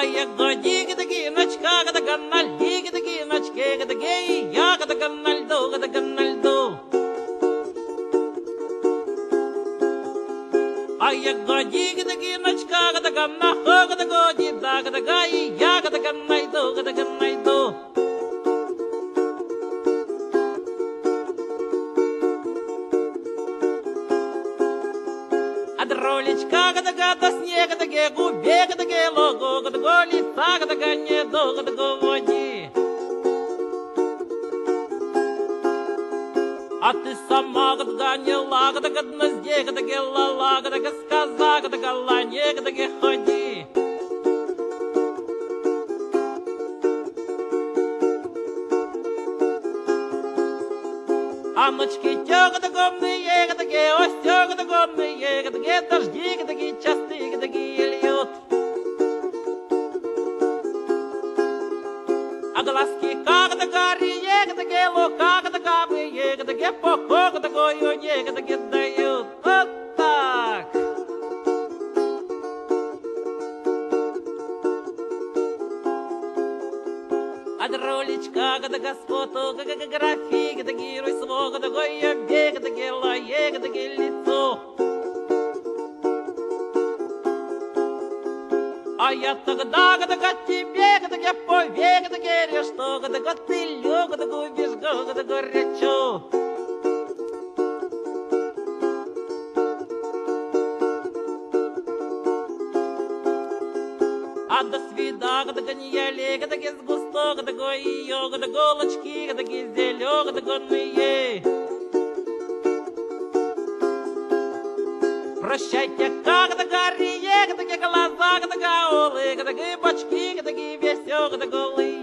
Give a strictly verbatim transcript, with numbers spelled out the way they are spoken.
А я годи гидаги ночка гадага на льди гидаги ночке гадаге я гадага на льду гадага на льду. А я годи гидаги ночка гадага на хо гадаго дида гадага я гадага на льду гадага на льду. Ролечка гадага до снега даге губе гадаге лого гадаго лица гадага не до гадаго води. А ты сама гадага не ла гадага на зде гадаге ла-ла гадага сказа гадага ла не гадаге ходи. А ночки тёга да гомные гадаге, ось тёга да гомные гадаге, дожди гадаги частые гадаги льют. А глазки как да гарие гадаге, лука гадага мые гадаге, поко гадагою не гадаге дают. Вот так. А дролечка гадага сфото гадага графи гадаги рой сво гадаго я бе гадаге лае гадаге лицо. А я тогда гадага тебе гадаге пове гадаге решто гадага ты лё гадагу бежго гадаго речу. А до свида гадага не яле гадаге с густо гадаго ее гадаго лочки гадаги зелё гадагонные. Прощайте как гадага рие гадаге глаза гадага олы гадаги бочки гадаги весё гадаголые.